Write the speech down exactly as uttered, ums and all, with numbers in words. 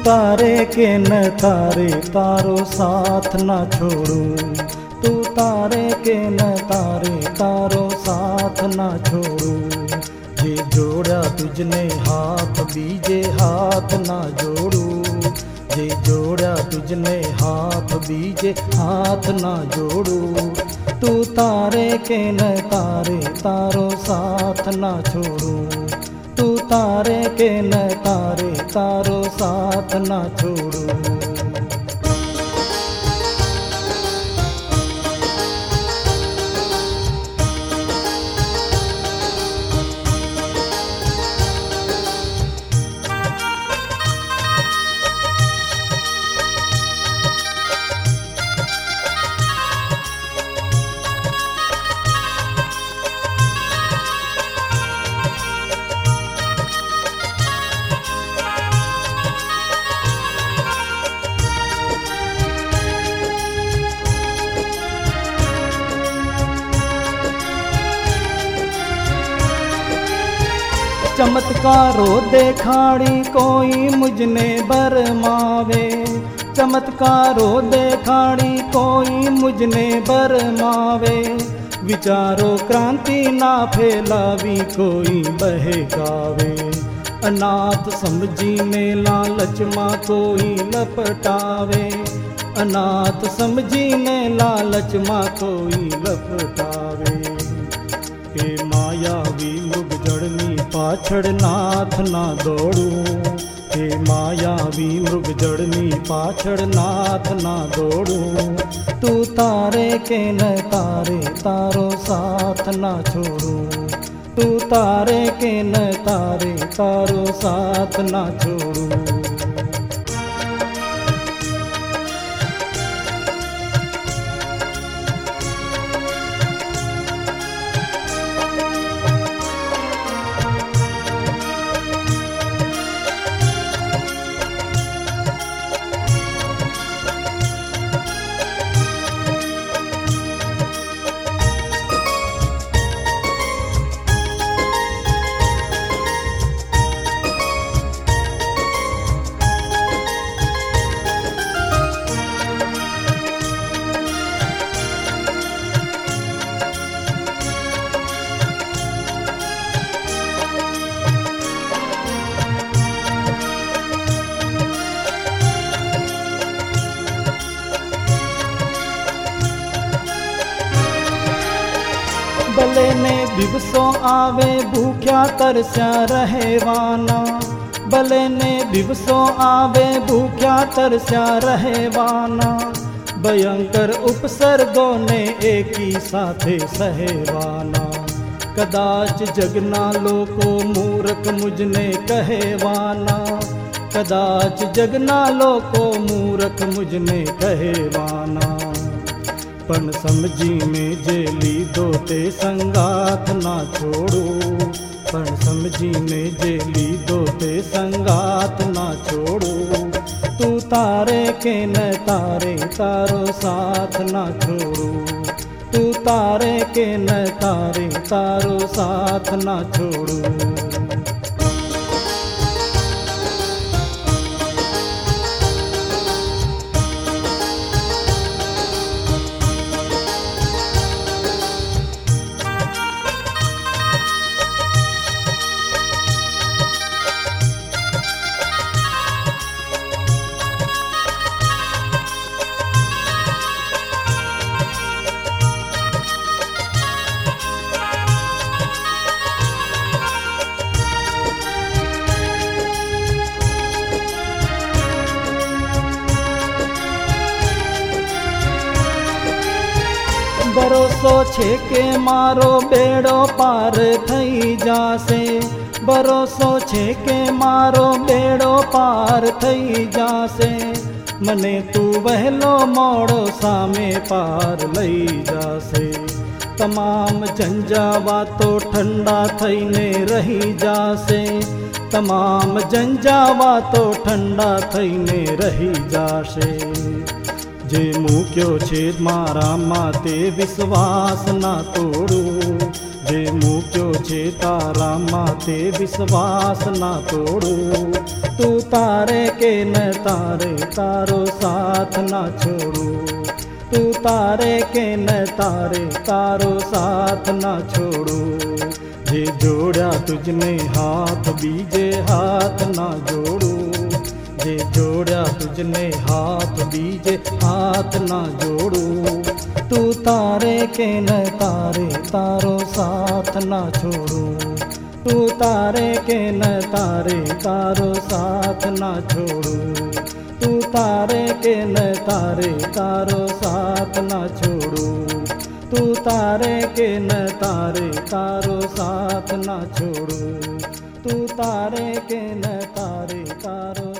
तारे के न तारे तारो साथ ना छोड़ूं, तू तारे के न तारे तारो साथ ना छोड़ूं। जे जोड़ा तुझने हाथ बीजे हाथ ना जोड़ूं, जे जोड़ा तुझने हाथ बीजे हाथ ना जोड़ूं। तू तारे के न तारे तारो साथ ना छोड़ूं, तू तारे के न तारे तारो साथ ना छोड़ूं। चमत्कारो देखाड़ी कोई मुझने बरमावे, चमत्कारो देखाड़ी कोई मुझने बरमावे। विचारो क्रांति ना फैलावी कोई बहकावे, अनाथ समझी में लालच माँ कोई लपटावे, अनाथ समझी में लालच माँ कोई लपटावे। हे मायावी मृग जड़नी पाछड़ नाथ ना दौड़ूं, हे मायावी मृग जड़नी पाछड़ नाथ ना दौड़ूं। तू तारे के न तारे तारो साथ ना छोड़ूं, तू तारे के न तारे तारो साथ ना छोड़ूं। भले ने दिवसों आवे भूख्या तरस्या रहेवाना, भले ने दिवसों आवे भूख्या तरस्या रहेवाना। भयंकर उपसर्गों ने एक ही साथे सहेवाना, कदाच जगना लोको मूर्ख मुझने कहेवाना, कदाच जगना लोको मूर्ख मुझने कहेवाना। पण समझी में जेली दोते संगात ना छोड़ो, पण समझी में जेली दोते संगात ना छोड़ो। तू तारे के न तारे तारो साथ ना छोड़ो, तू तारे के न तारे तारो साथ ना छोड़ो। भरोसो छे के मारो बेड़ो पार थई जासे, भरोसो छे के मारो बेड़ो पार थई जासे। मने तू वहलो मोड़ो सामे पार लई जासे। तमाम झंझावा तो ठंडा थईने रही जासे, तमाम झंझावा तो ठंडा थईने रही जासे। जे मूक्यो छे मारा माते विश्वास ना तोड़ो, जे मूक्यो छे तारा माते विश्वास ना तोड़ो। तू तारे के न तारे तारो साथ ना छोड़ू, तू तारे के न तारे तारो साथ ना छोड़ू। जे जोड़ा तुझने हाथ बीजे हाथ ना जोड़ू, जे जोड़ा तुझने हाथ बीजे हाथ ना जोड़ू। तू तारे के न तारे तारो साथ ना छोड़ू, तू तारे के न तारे तारो साथ ना छोड़ू, तू तारे के न तारे तारो साथ ना छोड़ू, तू तारे के न तारे तारो साथ ना छोड़ू, तू तारे के न तारे तारो